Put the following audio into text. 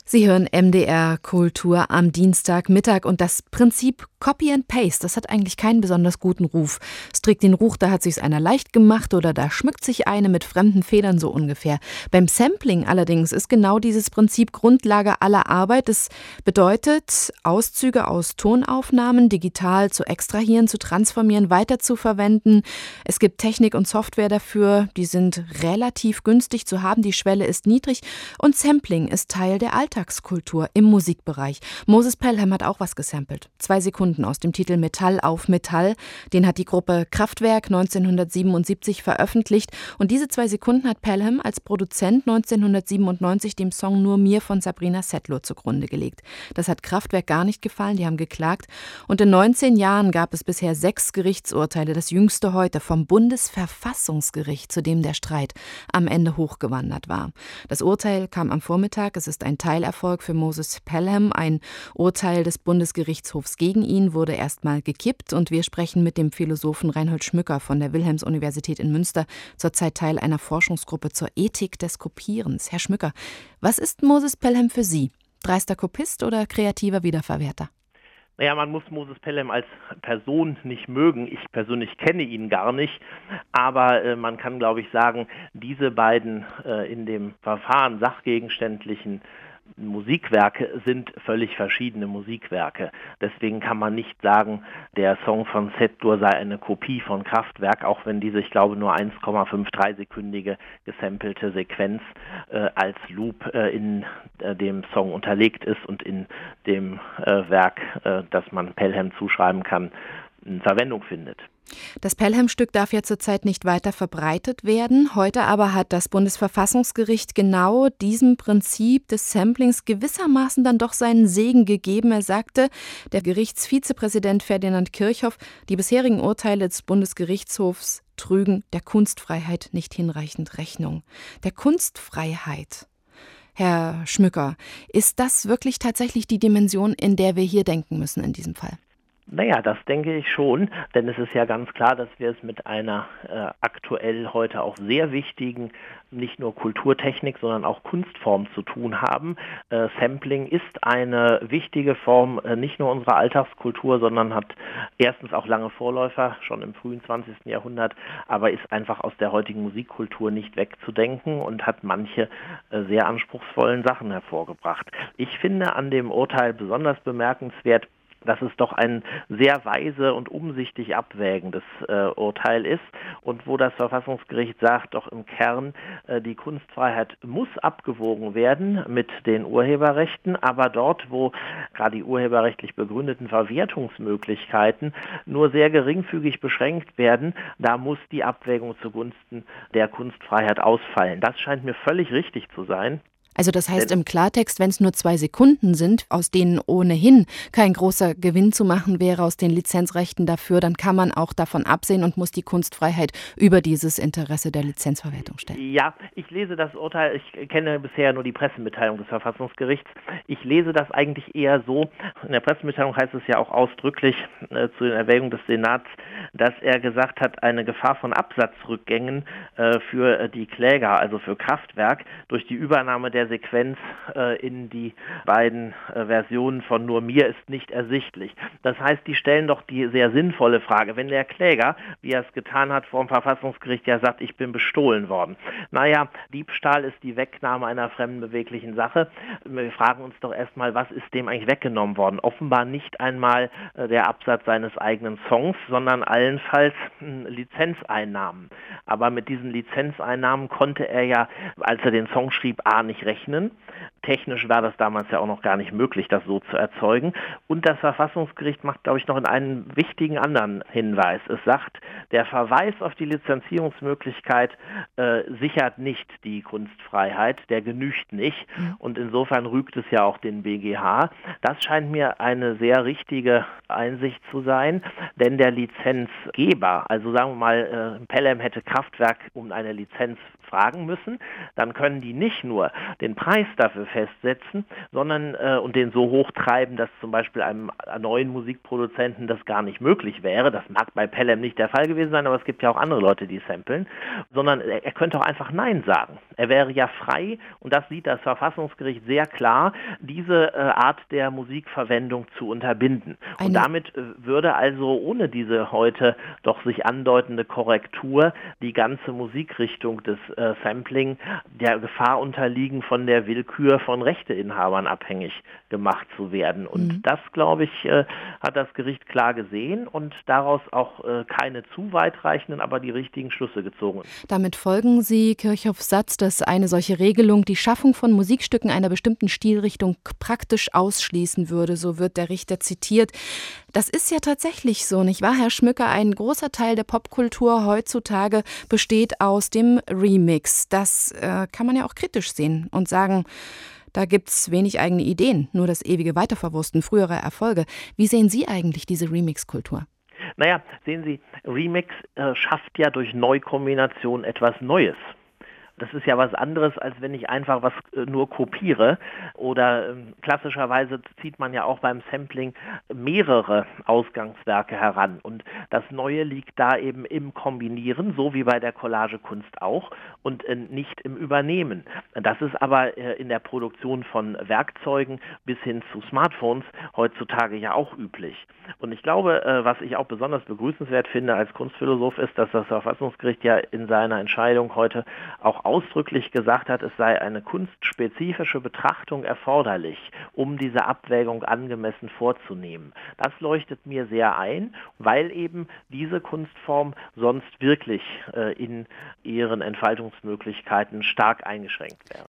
Sie hören MDR Kultur am Dienstagmittag und das Prinzip Copy and Paste, das hat eigentlich keinen besonders guten Ruf. Es trägt den Ruch, da hat sich's einer leicht gemacht oder da schmückt sich eine mit fremden Federn so ungefähr. Beim Sampling allerdings ist genau dieses Prinzip Grundlage aller Arbeit. Es bedeutet, Auszüge aus Tonaufnahmen digital zu extrahieren, zu transformieren, weiterzuverwenden. Es gibt Technik und Software dafür, die sind relativ günstig zu haben, die Schwelle ist niedrig und Sampling ist Teil der Alltagskultur im Musikbereich. Moses Pelham hat auch was gesampelt. 2 Sekunden aus dem Titel Metall auf Metall. Den hat die Gruppe Kraftwerk 1977 veröffentlicht. Und diese 2 Sekunden hat Pelham als Produzent 1997 dem Song Nur mir von Sabrina Settler zugrunde gelegt. Das hat Kraftwerk gar nicht gefallen, die haben geklagt. Und in 19 Jahren gab es bisher 6 Gerichtsurteile, das jüngste heute vom Bundesverfassungsgericht, zu dem der Streit am Ende hochgewandert war. Das Urteil kam am Vormittag. Es ist ein Teilerfolg für Moses Pelham. Ein Urteil des Bundesgerichtshofs gegen ihn wurde erstmal gekippt und wir sprechen mit dem Philosophen Reinhold Schmücker von der Wilhelms-Universität in Münster, zurzeit Teil einer Forschungsgruppe zur Ethik des Kopierens. Herr Schmücker, was ist Moses Pelham für Sie? Dreister Kopist oder kreativer Wiederverwerter? Naja, man muss Moses Pelham als Person nicht mögen. Ich persönlich kenne ihn gar nicht. Aber man kann, glaube ich, sagen, diese beiden in dem Verfahren sachgegenständlichen Musikwerke sind völlig verschiedene Musikwerke. Deswegen kann man nicht sagen, der Song von Settler sei eine Kopie von Kraftwerk, auch wenn diese, ich glaube, nur 1,53-sekündige gesampelte Sequenz als Loop in dem Song unterlegt ist und in dem Werk, das man Pelham zuschreiben kann, Verwendung findet. Das Pelham-Stück darf ja zurzeit nicht weiter verbreitet werden. Heute aber hat das Bundesverfassungsgericht genau diesem Prinzip des Samplings gewissermaßen dann doch seinen Segen gegeben. Er sagte, der Gerichtsvizepräsident Ferdinand Kirchhoff, die bisherigen Urteile des Bundesgerichtshofs trügen der Kunstfreiheit nicht hinreichend Rechnung. Der Kunstfreiheit. Herr Schmücker, ist das wirklich tatsächlich die Dimension, in der wir hier denken müssen in diesem Fall? Naja, das denke ich schon, denn es ist ja ganz klar, dass wir es mit einer aktuell heute auch sehr wichtigen, nicht nur Kulturtechnik, sondern auch Kunstform zu tun haben. Sampling ist eine wichtige Form, nicht nur unserer Alltagskultur, sondern hat erstens auch lange Vorläufer, schon im frühen 20. Jahrhundert, aber ist einfach aus der heutigen Musikkultur nicht wegzudenken und hat manche sehr anspruchsvollen Sachen hervorgebracht. Ich finde an dem Urteil besonders bemerkenswert, dass es doch ein sehr weise und umsichtig abwägendes Urteil ist und wo das Verfassungsgericht sagt, doch im Kern, die Kunstfreiheit muss abgewogen werden mit den Urheberrechten, aber dort, wo gerade die urheberrechtlich begründeten Verwertungsmöglichkeiten nur sehr geringfügig beschränkt werden, da muss die Abwägung zugunsten der Kunstfreiheit ausfallen. Das scheint mir völlig richtig zu sein. Also das heißt im Klartext, wenn es nur 2 Sekunden sind, aus denen ohnehin kein großer Gewinn zu machen wäre aus den Lizenzrechten dafür, dann kann man auch davon absehen und muss die Kunstfreiheit über dieses Interesse der Lizenzverwertung stellen. Ja, ich lese das Urteil, ich kenne bisher nur die Pressemitteilung des Verfassungsgerichts. Ich lese das eigentlich eher so, in der Pressemitteilung heißt es ja auch ausdrücklich zu den Erwägungen des Senats, dass er gesagt hat, eine Gefahr von Absatzrückgängen für die Kläger, also für Kraftwerk, durch die Übernahme der Sequenz in die beiden Versionen von Nur mir ist nicht ersichtlich. Das heißt, die stellen doch die sehr sinnvolle Frage, wenn der Kläger, wie er es getan hat, vor dem Verfassungsgericht ja sagt, ich bin bestohlen worden. Naja, Diebstahl ist die Wegnahme einer fremden beweglichen Sache. Wir fragen uns doch erstmal, was ist dem eigentlich weggenommen worden? Offenbar nicht einmal der Absatz seines eigenen Songs, sondern allenfalls Lizenzeinnahmen. Aber mit diesen Lizenzeinnahmen konnte er ja, als er den Song schrieb, nicht rechnen. Technisch war das damals ja auch noch gar nicht möglich, das so zu erzeugen. Und das Verfassungsgericht macht, glaube ich, noch einen wichtigen anderen Hinweis. Es sagt, der Verweis auf die Lizenzierungsmöglichkeit sichert nicht die Kunstfreiheit, der genügt nicht. Und insofern rügt es ja auch den BGH. Das scheint mir eine sehr richtige Einsicht zu sein, denn der Lizenzgeber, also sagen wir mal, Pelham hätte Kraftwerk um eine Lizenz fragen müssen, dann können die nicht nur den Preis dafür festsetzen, sondern und den so hoch treiben, dass zum Beispiel einem neuen Musikproduzenten das gar nicht möglich wäre. Das mag bei Pelham nicht der Fall gewesen sein, aber es gibt ja auch andere Leute, die samplen, sondern er könnte auch einfach Nein sagen. Er wäre ja frei, und das sieht das Verfassungsgericht sehr klar, diese Art der Musikverwendung zu unterbinden. Und damit würde also ohne diese heute doch sich andeutende Korrektur die ganze Musikrichtung des Sampling der Gefahr unterliegen, von der Willkür von Rechteinhabern abhängig gemacht zu werden. Und das, glaube ich, hat das Gericht klar gesehen und daraus auch keine zu weitreichenden, aber die richtigen Schlüsse gezogen. Damit folgen Sie Kirchhoffs Satz, dass eine solche Regelung die Schaffung von Musikstücken einer bestimmten Stilrichtung praktisch ausschließen würde. So wird der Richter zitiert. Das ist ja tatsächlich so, nicht wahr, Herr Schmücker? Ein großer Teil der Popkultur heutzutage besteht aus dem Remix. Das kann man ja auch kritisch sehen und sagen, da gibt's wenig eigene Ideen, nur das ewige Weiterverwursten früherer Erfolge. Wie sehen Sie eigentlich diese Remix-Kultur? Naja, sehen Sie, Remix schafft ja durch Neukombination etwas Neues. Das ist ja was anderes, als wenn ich einfach was nur kopiere. Oder klassischerweise zieht man ja auch beim Sampling mehrere Ausgangswerke heran. Und das Neue liegt da eben im Kombinieren, so wie bei der Collagekunst auch, und nicht im Übernehmen. Das ist aber in der Produktion von Werkzeugen bis hin zu Smartphones heutzutage ja auch üblich. Und ich glaube, was ich auch besonders begrüßenswert finde als Kunstphilosoph ist, dass das Verfassungsgericht ja in seiner Entscheidung heute auch ausdrücklich gesagt hat, es sei eine kunstspezifische Betrachtung erforderlich, um diese Abwägung angemessen vorzunehmen. Das leuchtet mir sehr ein, weil eben diese Kunstform sonst wirklich in ihren Entfaltungsmöglichkeiten stark eingeschränkt wäre.